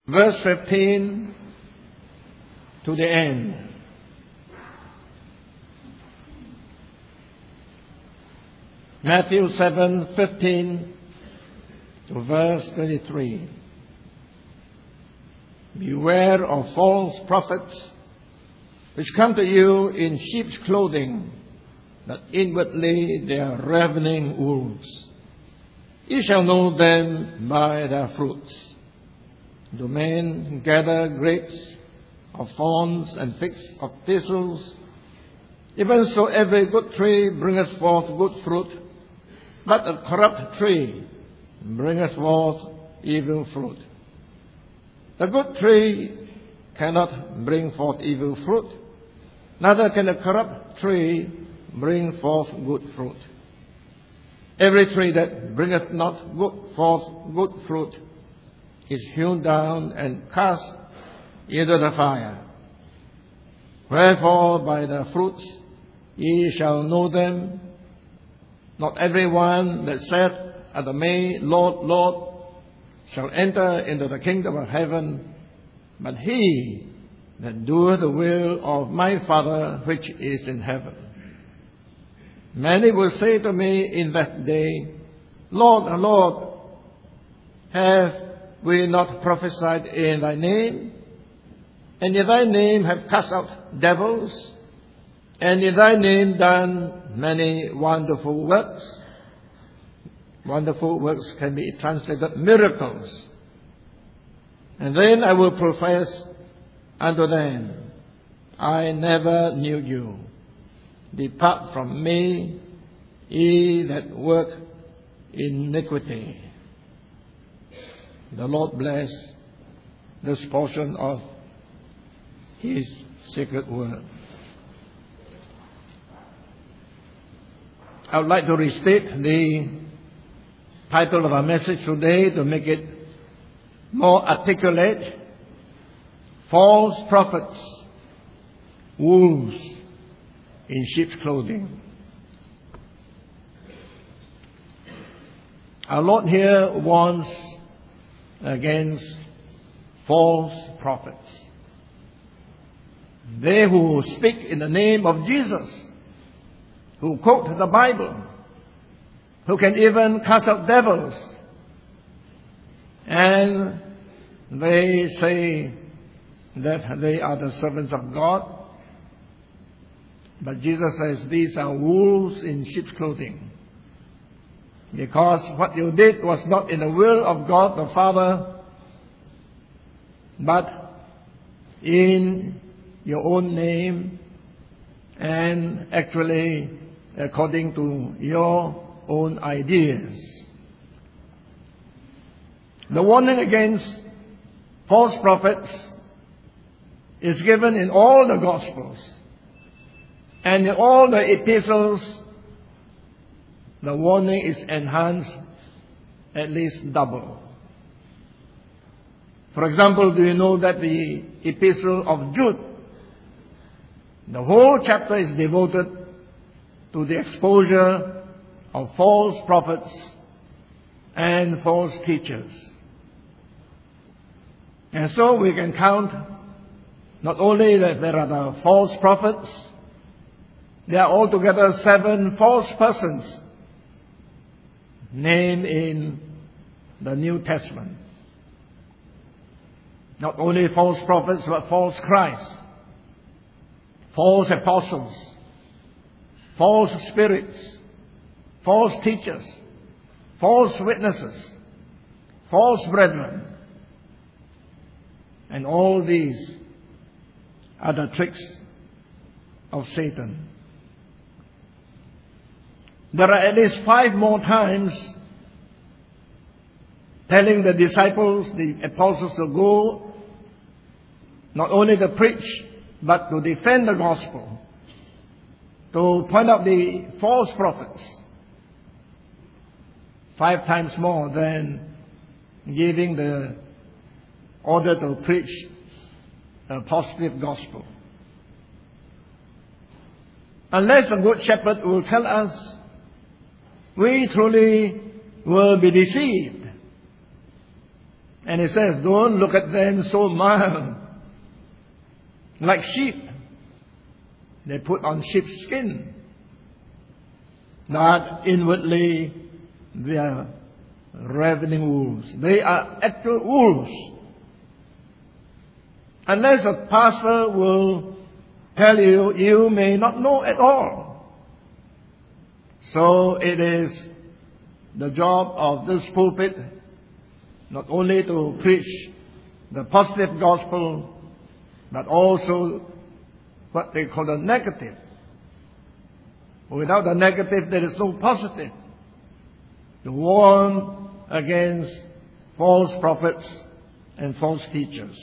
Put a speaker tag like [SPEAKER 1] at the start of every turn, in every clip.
[SPEAKER 1] verse 15 to the end. Matthew 7:15 to verse 23. Beware of false prophets, which come to you in sheep's clothing, but inwardly they are ravening wolves. You shall know them by their fruits. Do men gather grapes of thorns and figs of thistles? Even so every good tree bringeth forth good fruit, but a corrupt tree bringeth forth evil fruit. The good tree cannot bring forth evil fruit, neither can a corrupt tree bring forth good fruit. Every tree that bringeth not forth good fruit is hewn down and cast into the fire. Wherefore by their fruits ye shall know them. Not every one that saith unto me, Lord, Lord, shall enter into the kingdom of heaven, but he that doeth the will of my Father which is in heaven. Many will say to me in that day, Lord, Lord, have we not prophesied in thy name? And in thy name have cast out devils? And in thy name done many wonderful works? Wonderful works can be translated miracles. And then I will profess unto them, I never knew you. Depart from me, ye that work iniquity. The Lord bless this portion of His sacred word. I would like to restate the title of our message today to make it more articulate. False prophets, wolves in sheep's clothing. Our Lord here warns against false prophets. They who speak in the name of Jesus, who quote the Bible, who can even cast out devils, and they say that they are the servants of God. But Jesus says these are wolves in sheep's clothing. Because what you did was not in the will of God the Father, but in your own name and actually according to your own ideas. The warning against false prophets is given in all the Gospels. And in all the epistles, the warning is enhanced at least double. For example, do you know that the epistle of Jude, the whole chapter is devoted to the exposure of false prophets and false teachers. And so we can count not only that there are the false prophets, there are altogether 7 false persons named in the New Testament. Not only false prophets, but false Christ, false apostles, false spirits, false teachers, false witnesses, false brethren. And all these are the tricks of Satan. There are at least 5 more times telling the disciples, the apostles, to go not only to preach, but to defend the gospel, to point out the false prophets. 5 times more than giving the order to preach a positive gospel. Unless a good shepherd will tell us, we truly will be deceived. And he says, don't look at them so mild, like sheep. They put on sheep's skin, but inwardly they are ravening wolves. They are actual wolves. Unless a pastor will tell you, you may not know at all. So it is the job of this pulpit not only to preach the positive gospel, but also what they call the negative. Without the negative, there is no positive. To warn against false prophets and false teachers.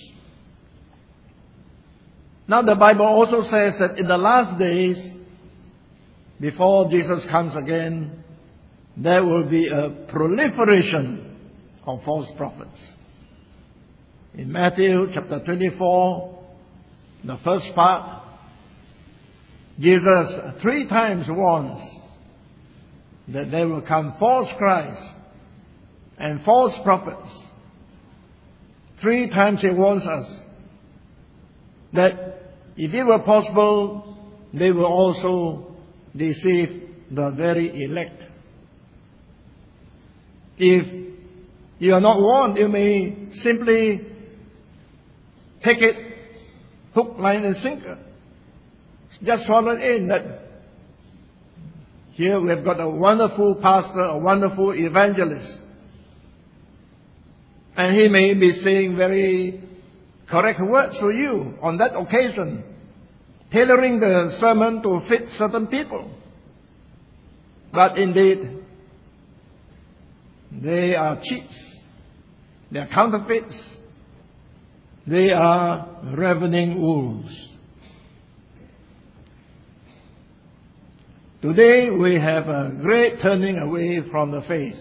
[SPEAKER 1] Now the Bible also says that in the last days, before Jesus comes again, there will be a proliferation of false prophets. In Matthew chapter 24, the first part, Jesus 3 times warns that there will come false Christs and false prophets. 3 times he warns us that if it were possible, they will also deceive the very elect. If you are not warned, you may simply take it hook, line, and sinker. Just swallow it in that here we have got a wonderful pastor, a wonderful evangelist. And he may be saying very correct words to you on that occasion, tailoring the sermon to fit certain people. But indeed, they are cheats. They are counterfeits. They are ravening wolves. Today we have a great turning away from the faith.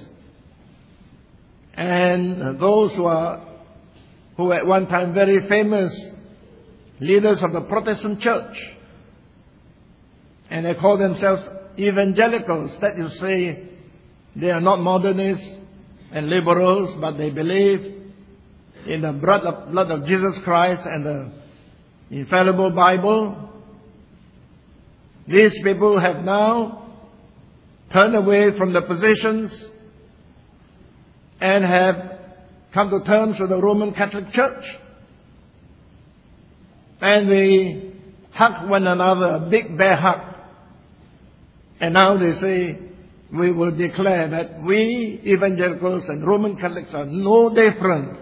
[SPEAKER 1] And those who at one time very famous leaders of the Protestant church, and they call themselves evangelicals, that is to say they are not modernists and liberals, but they believe in the blood of Jesus Christ and the infallible Bible. These people have now turned away from the positions and have come to terms with the Roman Catholic Church. And we hug one another, a big bear hug. And now they say, we will declare that we evangelicals and Roman Catholics are no different.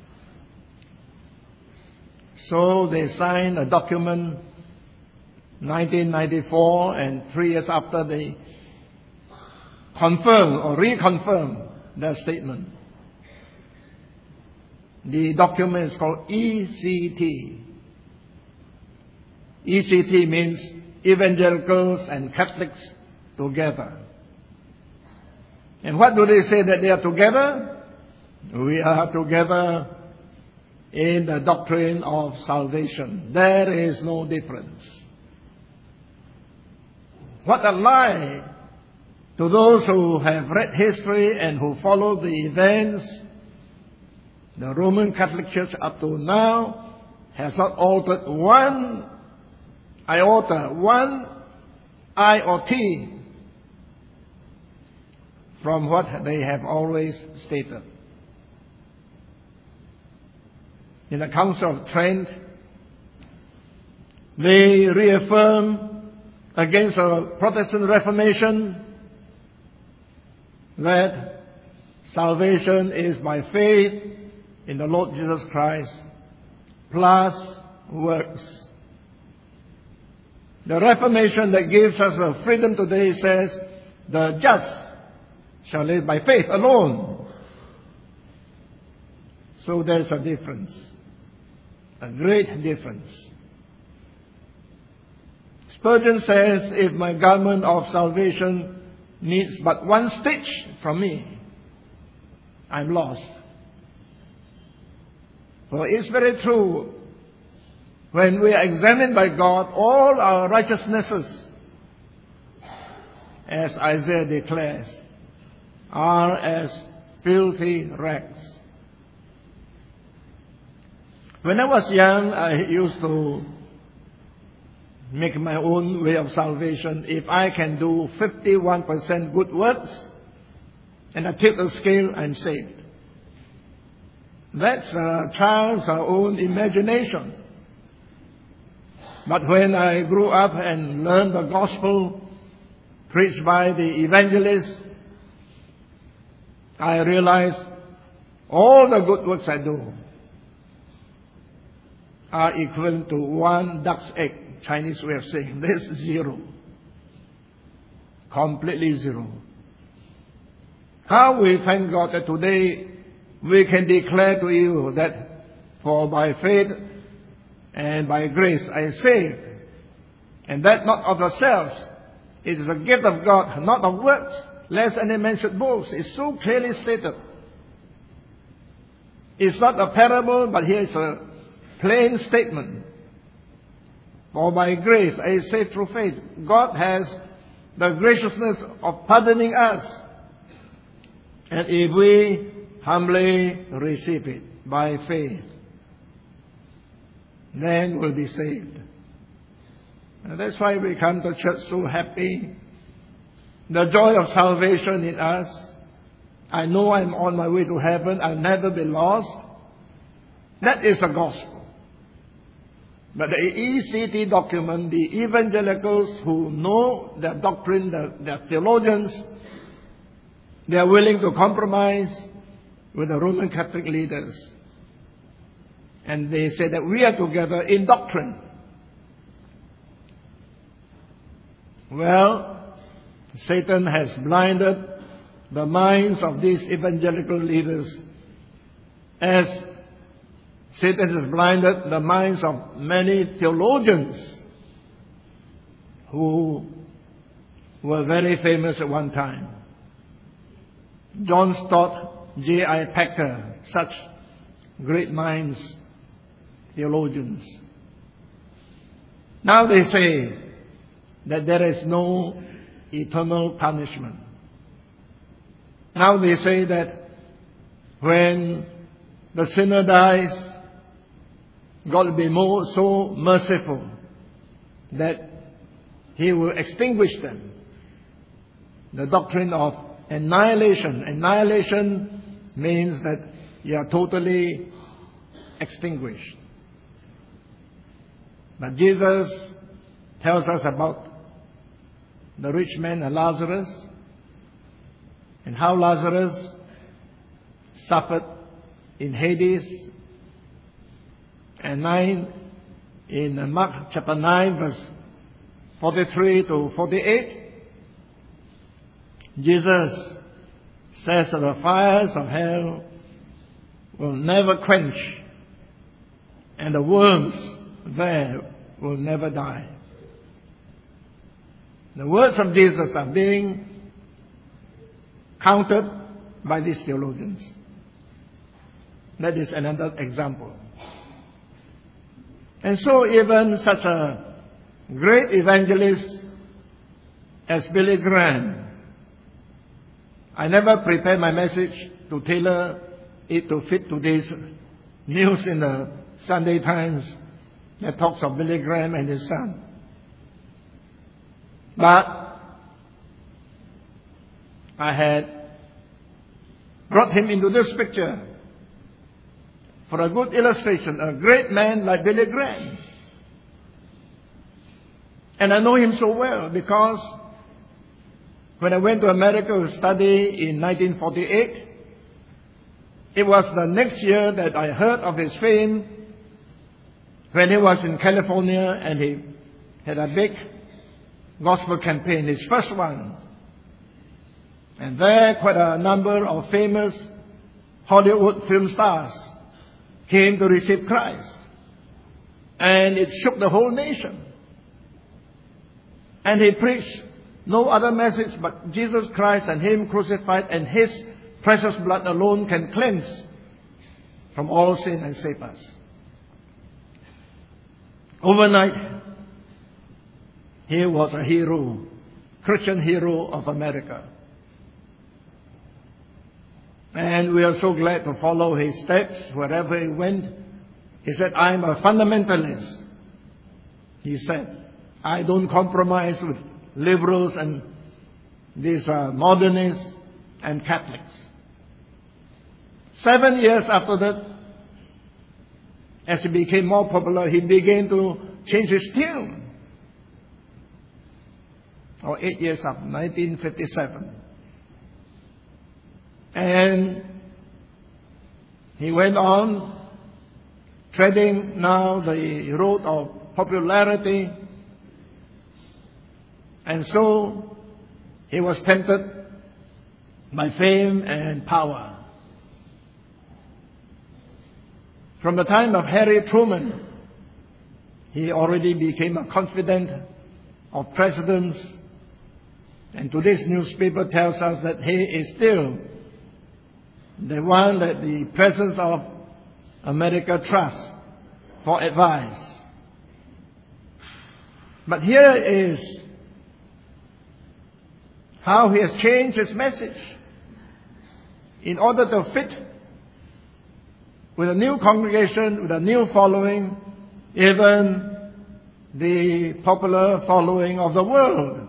[SPEAKER 1] So they signed a document 1994, and 3 years after they confirm or reconfirm their statement. The document is called ECT. ECT means evangelicals and Catholics together. And what do they say that they are together? We are together in the doctrine of salvation. There is no difference. What a lie to those who have read history and who follow the events. The Roman Catholic Church up to now has not altered one iota, one I or T from what they have always stated. In the Council of Trent, they reaffirm against a Protestant Reformation that salvation is by faith in the Lord Jesus Christ plus works. The Reformation that gives us the freedom today says the just shall live by faith alone. So there's a difference, a great difference. Spurgeon says, if my garment of salvation needs but one stitch from me, I'm lost. For it's very true, when we are examined by God, all our righteousnesses, as Isaiah declares, are as filthy rags. When I was young, I used to make my own way of salvation. If I can do 51% good works, and I tip the scale, I'm saved. That's a child's own imagination. But when I grew up and learned the gospel preached by the evangelists, I realized all the good works I do are equivalent to one duck's egg, Chinese way of saying. This is zero. Completely zero. How we thank God that today we can declare to you that for by faith and by grace I saved, and that not of ourselves. It is a gift of God, not of works, lest any man should boast. It's so clearly stated. It's not a parable, but here is a plain statement. For by grace I saved through faith. God has the graciousness of pardoning us. And if we humbly receive it by faith, then we'll be saved. And that's why we come to church so happy. The joy of salvation in us. I know I'm on my way to heaven. I'll never be lost. That is the gospel. But the ECT document, the evangelicals who know their doctrine, their theologians, they are willing to compromise with the Roman Catholic leaders. And they say that we are together in doctrine. Well, Satan has blinded the minds of these evangelical leaders, as Satan has blinded the minds of many theologians who were very famous at one time. John Stott, J.I. Packer, such great minds, theologians. Now they say that there is no eternal punishment. Now they say that when the sinner dies, God will be so merciful that He will extinguish them. The doctrine of annihilation. Annihilation means that you are totally extinguished. But Jesus tells us about the rich man and Lazarus, and how Lazarus suffered in Hades. And in Mark chapter 9, verse 43 to 48, Jesus says that the fires of hell will never quench, and the worms there will never die. The words of Jesus are being countered by these theologians. That is another example. And so even such a great evangelist as Billy Graham, I never prepare my message to tailor it to fit today's news in the Sunday Times that talks of Billy Graham and his son. But I had brought him into this picture for a good illustration, a great man like Billy Graham. And I know him so well because when I went to America to study in 1948, it was the next year that I heard of his fame when he was in California and he had a big gospel campaign, his first one. And there quite a number of famous Hollywood film stars came to receive Christ. And it shook the whole nation. And he preached no other message but Jesus Christ and Him crucified, and His precious blood alone can cleanse from all sin and save us. Overnight, he was a hero, Christian hero of America. And we are so glad to follow his steps wherever he went, He said, I'm a fundamentalist. He said, I don't compromise with liberals and these modernists and Catholics. 7 years after that, as he became more popular, he began to change his tune. Or 8 years after, 1957. And he went on treading now the road of popularity. And so he was tempted by fame and power. From the time of Harry Truman, he already became a confidant of presidents. And today's newspaper tells us that he is still the one that the President of America trusts for advice. But here is how he has changed his message in order to fit with a new congregation, with a new following, even the popular following of the world.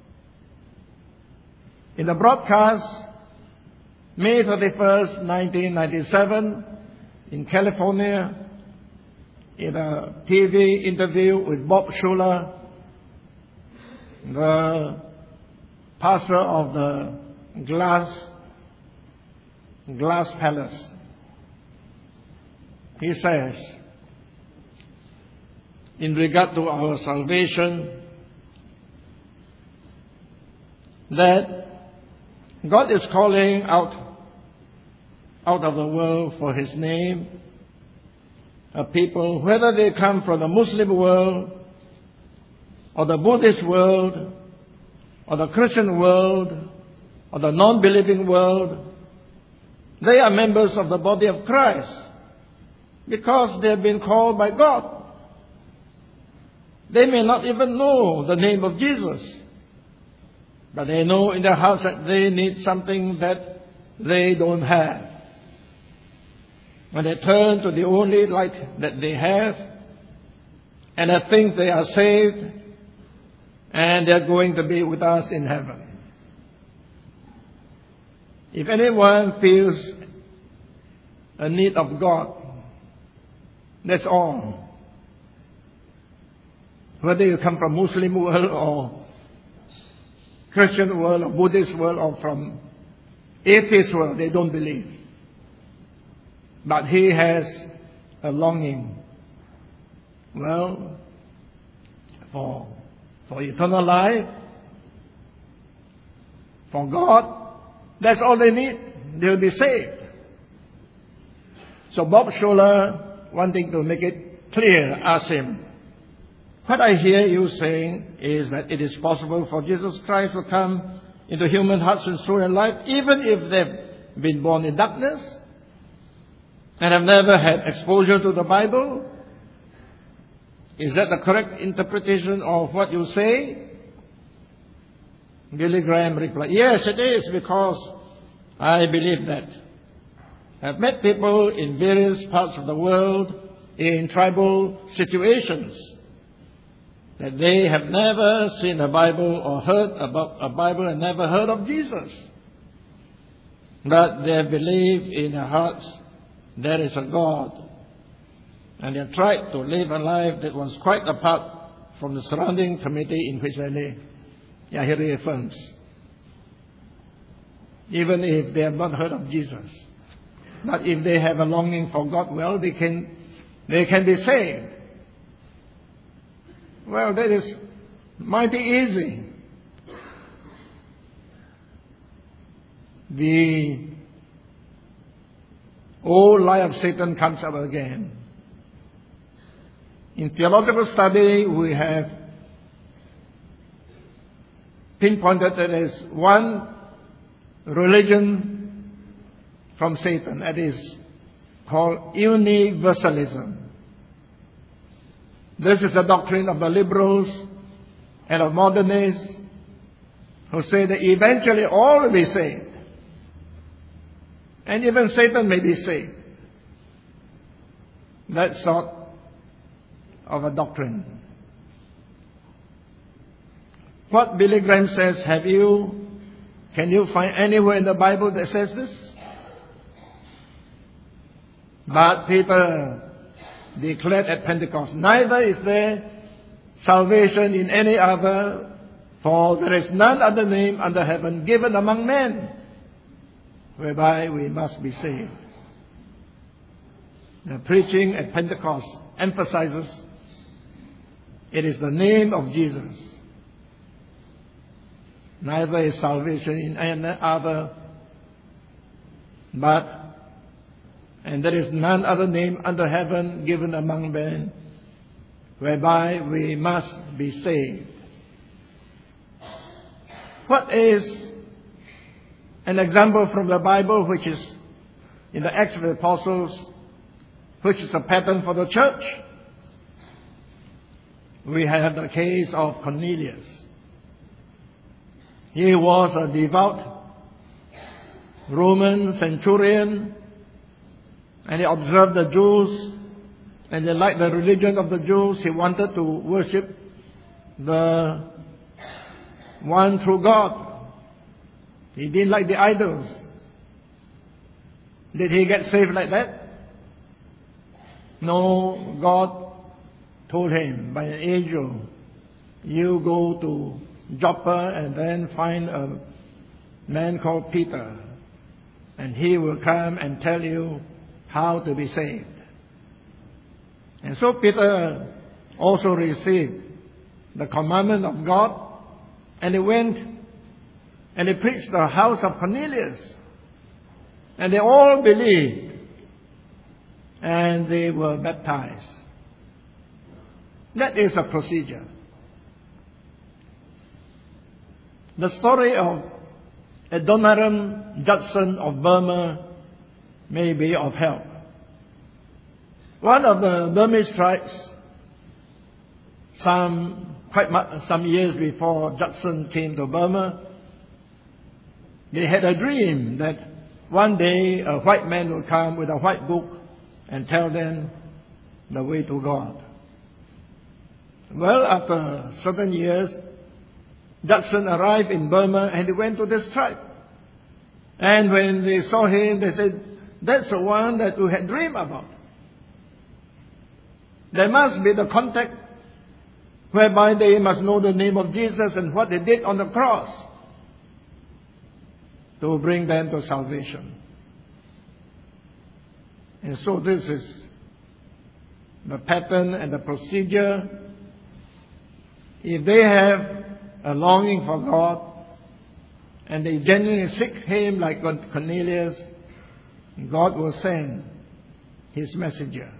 [SPEAKER 1] In the broadcast, May 31st, 1997, in California, in a TV interview with Bob Schuller, the pastor of the Glass Palace, he says, in regard to our salvation, that God is calling out of the world for His name a people, whether they come from the Muslim world, or the Buddhist world, or the Christian world, or the non-believing world. They are members of the body of Christ because they have been called by God. They may not even know the name of Jesus, but they know in their hearts that they need something that they don't have. When they turn to the only light that they have, and they think they are saved, and they're going to be with us in heaven. If anyone feels a need of God, that's all. Whether you come from Muslim world or Christian world or Buddhist world or from atheist world, they don't believe. But he has a longing, well, for eternal life, for God. That's all they need. They'll be saved. So Bob Schuller, wanting to make it clear, asked him, what I hear you saying is that it is possible for Jesus Christ to come into human hearts and soul and life, even if they've been born in darkness and have never had exposure to the Bible. Is that the correct interpretation of what you say? Billy Graham replied, yes, it is, because I believe that. I've met people in various parts of the world in tribal situations that they have never seen a Bible or heard about a Bible and never heard of Jesus. But they believe in their hearts there is a God. And they tried to live a life that was quite apart from the surrounding community in which they live. Yeah, he reaffirms. Even if they have not heard of Jesus. But if they have a longing for God, well, they can be saved. Well, that is mighty easy. The old lie of Satan comes up again. In theological study, we have pinpointed that there is one religion from Satan, that is called universalism. This is a doctrine of the liberals and of modernists who say that eventually all will be saved. And even Satan may be saved. that sort of a doctrine. What Billy Graham says, can you find anywhere in the Bible that says this? But Peter declared at Pentecost, neither is there salvation in any other, for there is none other name under heaven given among men whereby we must be saved. The preaching at Pentecost emphasizes it is the name of Jesus. Neither is salvation in any other, and there is none other name under heaven given among men whereby we must be saved. What is an example from the Bible which is in the Acts of the Apostles, which is a pattern for the church? We have the case of Cornelius. He was a devout Roman centurion, and he observed the Jews, and he liked the religion of the Jews. He wanted to worship the one true God. He didn't like the idols. Did he get saved like that? No, God told him by an angel, you go to Joppa and then find a man called Peter, and he will come and tell you how to be saved. And so Peter also received the commandment of God, and he went and he preached the house of Cornelius, and they all believed, and they were baptized. That is a procedure. The story of Adoniram Judson of Burma may be of help. One of the Burmese tribes, some years before Judson came to Burma, they had a dream that one day a white man would come with a white book and tell them the way to God. Well, after certain years, Judson arrived in Burma and he went to this tribe. And when they saw him, they said, that's the one that we had dreamed about. There must be the contact whereby they must know the name of Jesus and what he did on the cross to bring them to salvation. And so this is the pattern and the procedure. If they have a longing for God and they genuinely seek Him like Cornelius, God will send His messenger.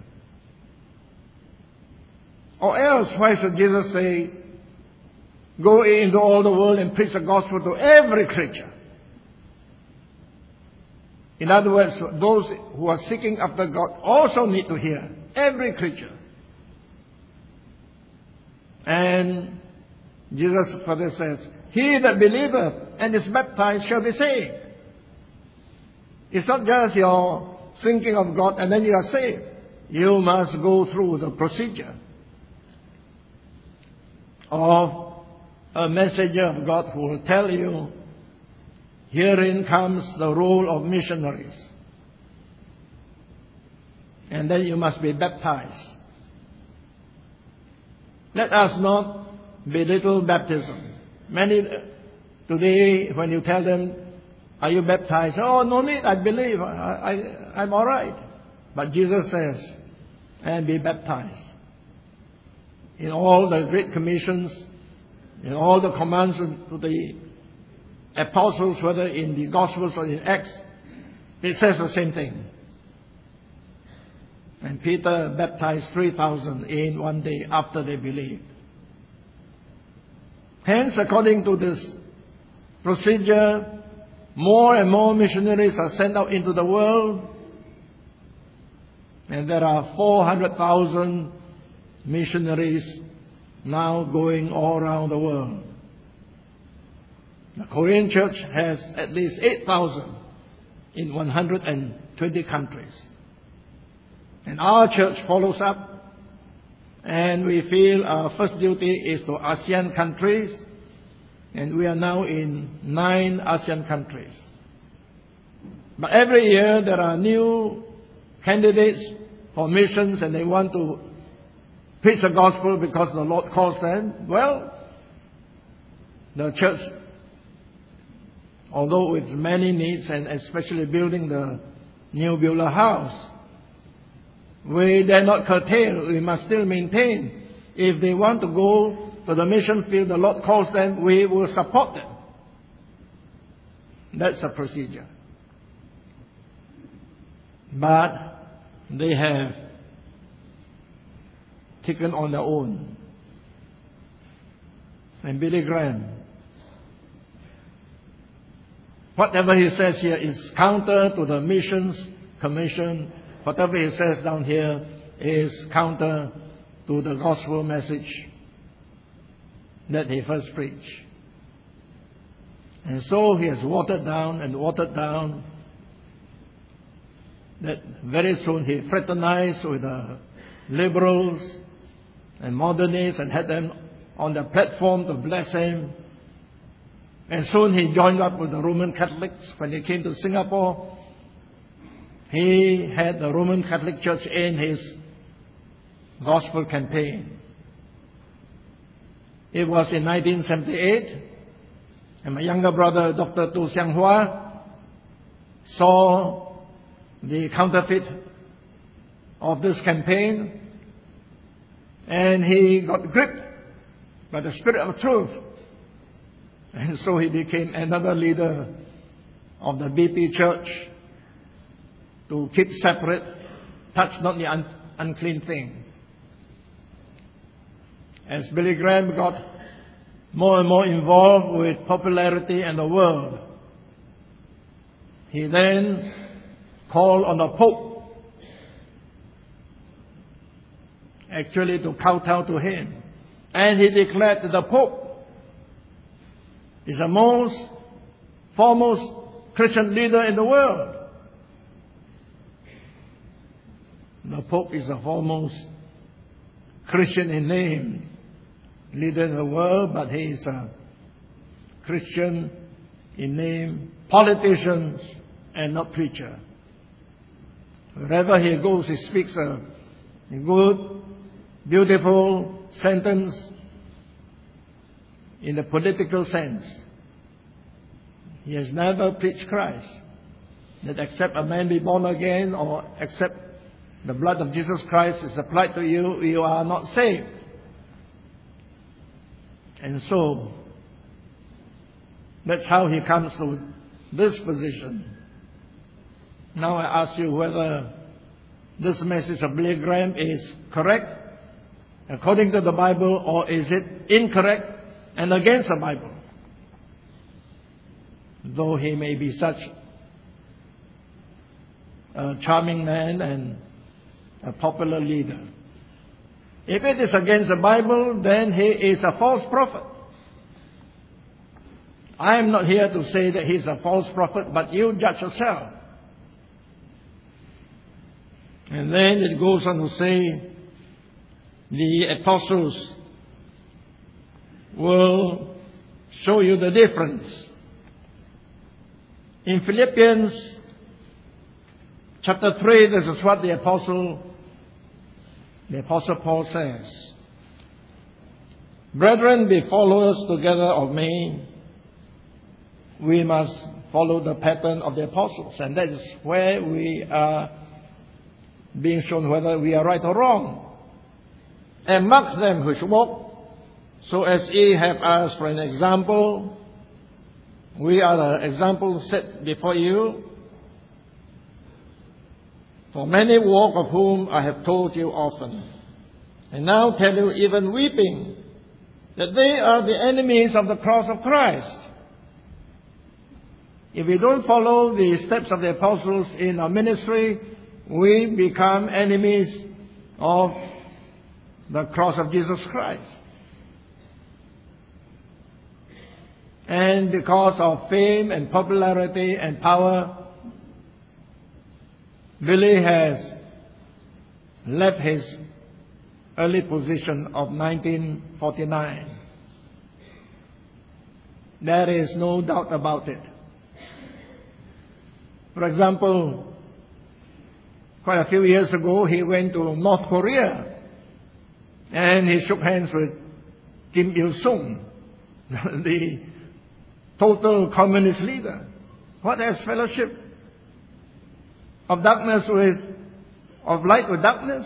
[SPEAKER 1] Or else, why should Jesus say, go into all the world and preach the gospel to every creature? In other words, those who are seeking after God also need to hear. Every creature. And Jesus further says, he that believeth and is baptized shall be saved. It's not just your thinking of God and then you are saved. You must go through the procedure of a messenger of God who will tell you, herein comes the role of missionaries. And then you must be baptized. Let us not belittle baptism. Many today, when you tell them, are you baptized? Oh, no need, I believe, I'm all right. But Jesus says, and be baptized. In all the great commissions, in all the commands to the apostles, whether in the Gospels or in Acts, it says the same thing. And Peter baptized 3,000 in one day after they believed. Hence, according to this procedure, more and more missionaries are sent out into the world, and there are 400,000 missionaries now going all around the world. The Korean church has at least 8,000 in 120 countries. And our church follows up, and we feel our first duty is to ASEAN countries, and we are now in 9 ASEAN countries. But every year there are new candidates for missions, and they want to preach the gospel because the Lord calls them. Well, the church, although with many needs, and especially building the new Beulah house, we dare not curtail. We must still maintain. If they want to go to the mission field, the Lord calls them, we will support them. That's the procedure. But they have taken on their own. And Billy Graham, whatever he says here is counter to the missions commission. Whatever he says down here is counter to the gospel message that he first preached. And so he has watered down that very soon he fraternized with the liberals and modernists and had them on the platform to bless him. And soon he joined up with the Roman Catholics. When he came to Singapore, he had the Roman Catholic Church in his gospel campaign. It was in 1978, and my younger brother, Dr. Tu Siang Hua, saw the counterfeit of this campaign, and he got gripped by the Spirit of truth. And so he became another leader of the BP Church to keep separate, touch not the unclean thing. As Billy Graham got more and more involved with popularity and the world, he then called on the Pope actually to kowtow to him. And he declared that the Pope is the most foremost Christian leader in the world. The Pope is the foremost Christian in name leader in the world, but he is a Christian in name, politician and not preacher. Wherever he goes, he speaks a good, beautiful sentence in the political sense. He has never preached Christ, that except a man be born again or except the blood of Jesus Christ is applied to you, you are not saved. And so, that's how he comes to this position. Now I ask you whether this message of Billy Graham is correct according to the Bible, or is it incorrect and against the Bible? Though he may be such a charming man and a popular leader. If it is against the Bible, then he is a false prophet. I am not here to say that he is a false prophet, but you judge yourself. And then it goes on to say, the apostles will show you the difference. In Philippians chapter 3, this is what the Apostle Paul says. Brethren, be followers together of me. We must follow the pattern of the apostles. And that is where we are being shown whether we are right or wrong. And mark them which walk, so as ye have us for an example. We are the example set before you. For many walk, of whom I have told you often, and now tell you even weeping, that they are the enemies of the cross of Christ. If we don't follow the steps of the apostles in our ministry, we become enemies of the cross of Jesus Christ. And because of fame and popularity and power, Billy has left his early position of 1949. There is no doubt about it. For example, quite a few years ago, he went to North Korea and he shook hands with Kim Il-sung, the total communist leader. What has fellowship of darkness of light with darkness?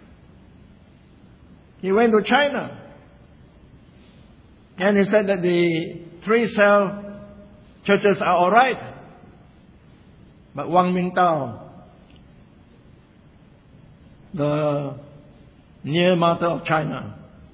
[SPEAKER 1] He went to China and he said that the 3-cell churches are all right. But Wang Mingtao, the near martyr of China,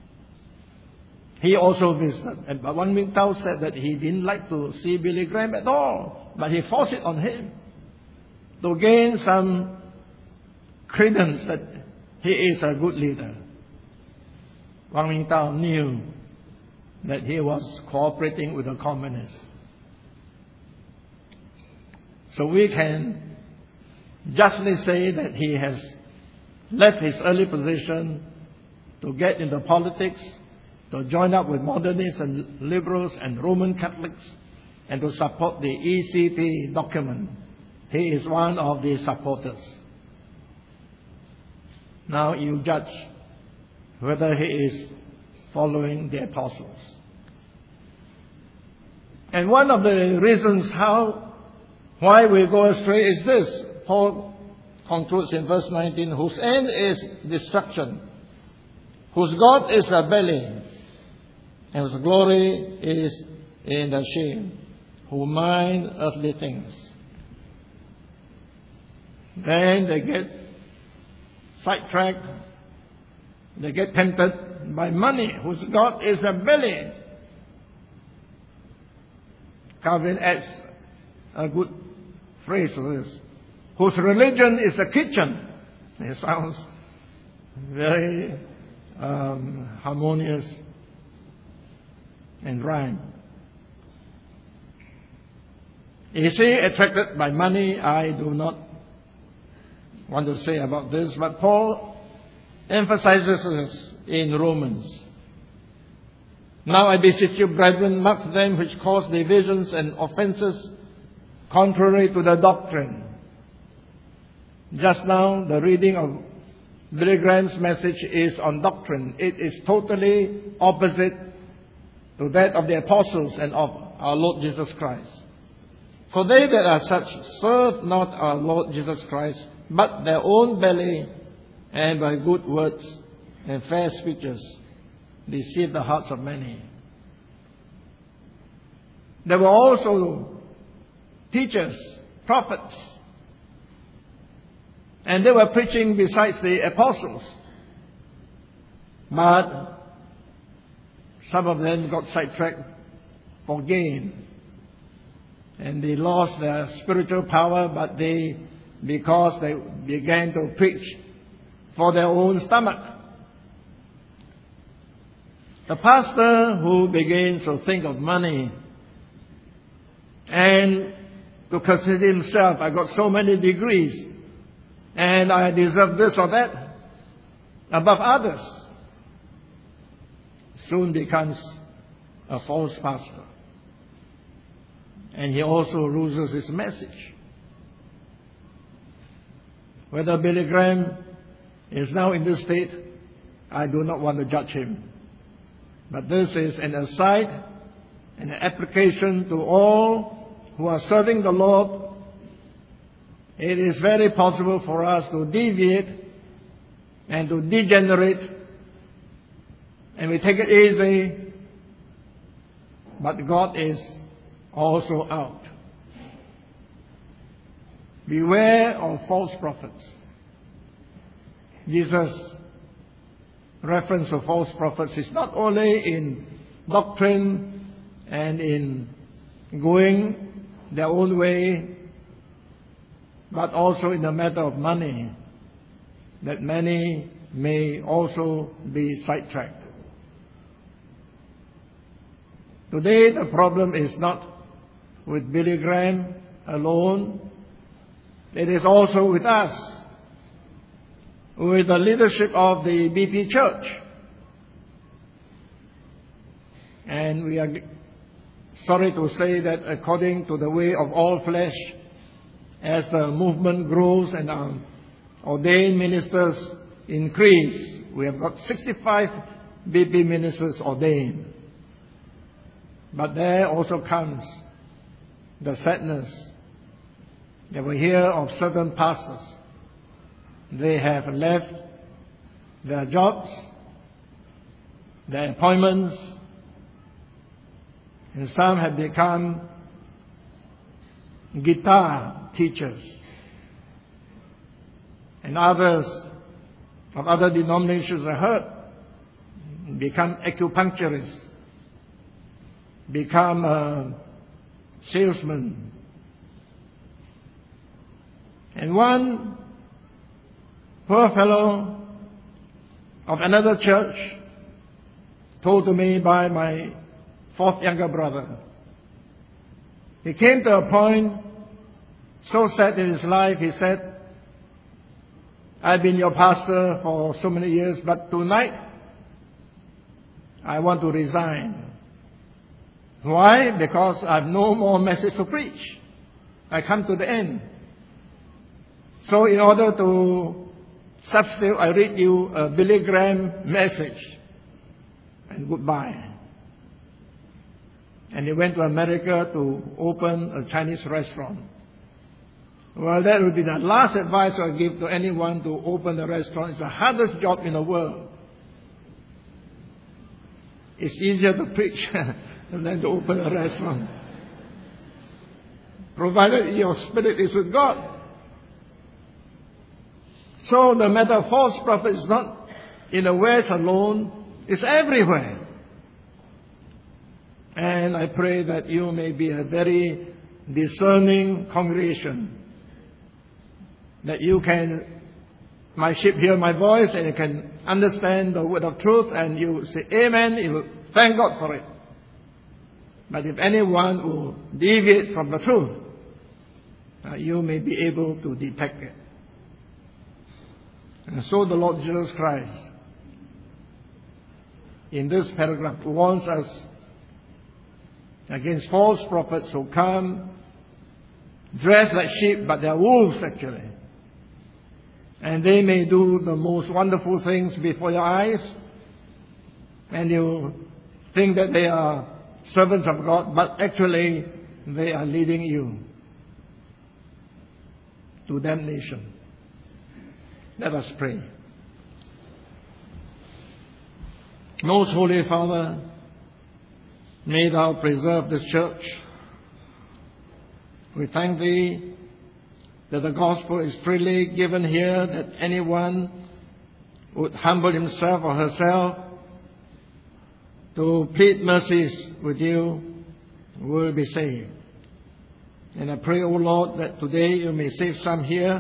[SPEAKER 1] he also visited. But Wang Mingtao said that he didn't like to see Billy Graham at all, but he forced it on him to gain some credence that he is a good leader. Wang Mingtao knew that he was cooperating with the communists. So we can justly say that he has left his early position to get into politics, to join up with modernists and liberals and Roman Catholics, and to support the ECP document. He is one of the supporters. Now you judge whether he is following the apostles. And one of the reasons why we go astray is this. Paul concludes in verse 19, whose end is destruction, whose God is a belly, and whose glory is in the shame, who mind earthly things. Then they get sidetracked, they get tempted by money, whose God is a belly. Calvin adds a good phrase for this, whose religion is a kitchen. It sounds very harmonious and rhyme. Is he attracted by money? I do not want to say about this, but Paul emphasizes this in Romans. Now I beseech you, brethren, mark them which cause divisions and offenses contrary to the doctrine. Just now, the reading of Billy Graham's message is on doctrine. It is totally opposite to that of the apostles and of our Lord Jesus Christ. For they that are such serve not our Lord Jesus Christ, but their own belly, and by good words and fair speeches deceive the hearts of many. There were also teachers, prophets, and they were preaching besides the apostles. But some of them got sidetracked for gain. And they lost their spiritual power, but because they began to preach for their own stomach. The pastor who begins to think of money and to consider himself, I got so many degrees and I deserve this or that above others, soon becomes a false pastor. And he also loses his message. Whether Billy Graham is now in this state, I do not want to judge him. But this is an aside and an application to all who are serving the Lord. It is very possible for us to deviate and to degenerate, and we take it easy, but God is also out. Beware of false prophets. Jesus' reference to false prophets is not only in doctrine and in going their own way, but also in the matter of money, that many may also be sidetracked. Today the problem is not with Billy Graham alone, it is also with us. with the leadership of the BP Church. And we are sorry to say that according to the way of all flesh, as the movement grows and our ordained ministers increase, we have got 65 BP ministers ordained. But there also comes the sadness that we hear of certain pastors. They have left their jobs, their appointments, and some have become guitar teachers. And others of other denominations, I heard, become acupuncturists, become salesmen. And one poor fellow of another church told to me by my fourth younger brother, he came to a point so sad in his life, he said, I've been your pastor for so many years, but tonight I want to resign. Why? Because I have no more message to preach. I come to the end. So in order to substitute, I read you a Billy Graham message and goodbye. And he went to America to open a Chinese restaurant. Well, that would be the last advice I give to anyone to open a restaurant. It's the hardest job in the world. It's easier to preach than to open a restaurant, provided your spirit is with God. So the matter of false prophet is not in the West alone, it's everywhere. And I pray that you may be a very discerning congregation, that you can, my sheep hear my voice, and you can understand the word of truth, and you say amen, you will thank God for it. But if anyone will deviate from the truth, you may be able to detect it. And so the Lord Jesus Christ, in this paragraph, warns us against false prophets who come dressed like sheep, but they are wolves actually. And they may do the most wonderful things before your eyes, and you think that they are servants of God, but actually they are leading you to damnation. Let us pray. Most Holy Father, may Thou preserve this church. We thank Thee that the gospel is freely given here, that anyone would humble himself or herself to plead mercies with You will be saved. And I pray, O Lord, that today You may save some here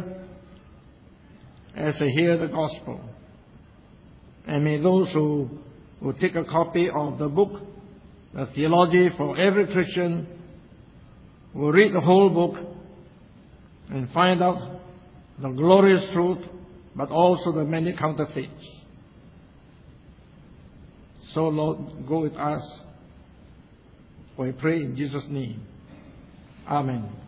[SPEAKER 1] as they hear the gospel. And may those who will take a copy of the book, the Theology for Every Christian, will read the whole book and find out the glorious truth, but also the many counterfeits. So, Lord, go with us. We pray in Jesus' name. Amen.